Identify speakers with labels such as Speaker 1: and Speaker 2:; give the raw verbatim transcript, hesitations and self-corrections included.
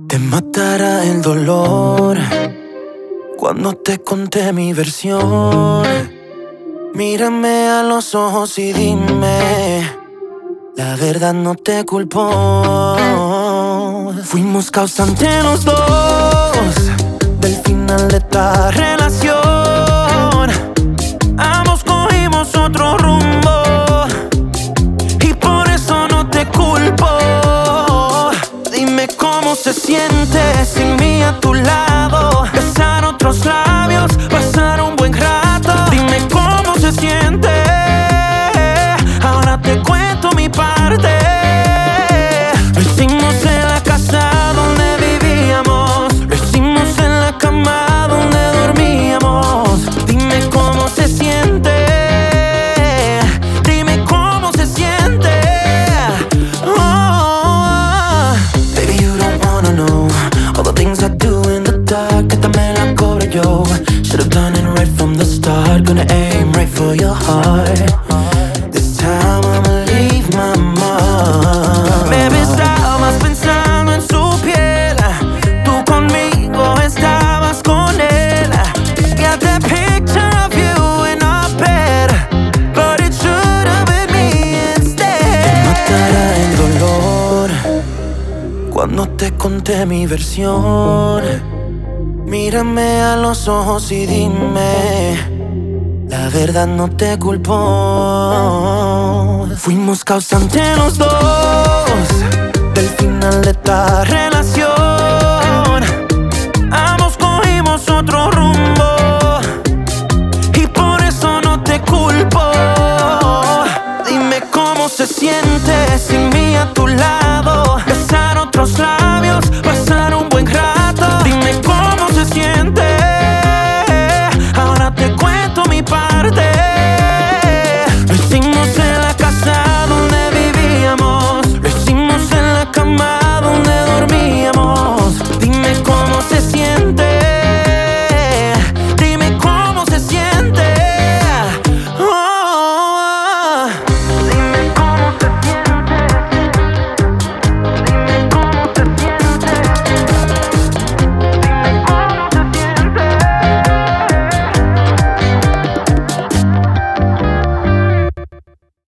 Speaker 1: Te matará el dolor cuando te conté mi versión. Mírame a los ojos y dime, la verdad no te culpo. Fuimos causantes los dos del final de esta relación. Ambos cogimos otro rumbo y por eso no te culpo. Dime cómo se siente sin mí a tu lado, besar otros labios, pasar un buen rato. Dime cómo se siente, ahora te cuento mi parte. Lo hicimos en la casa donde vivíamos, lo hicimos en la cama donde dormíamos. Dime cómo se siente, dime cómo se siente. Oh, baby, you don't wanna know all the things I do in the dark. Que también la cobro yo. Should've done it right from the start. Gonna aim right for your heart. This time I'ma leave my mark. Baby, estabas pensando en su piel, tú conmigo estabas con él. Got that picture of you in our bed, but it should've been me instead. Te matará el dolor cuando te conté mi versión. Mírame a los ojos y dime, la verdad no te culpo. Fuimos causantes los dos del final de esta relación.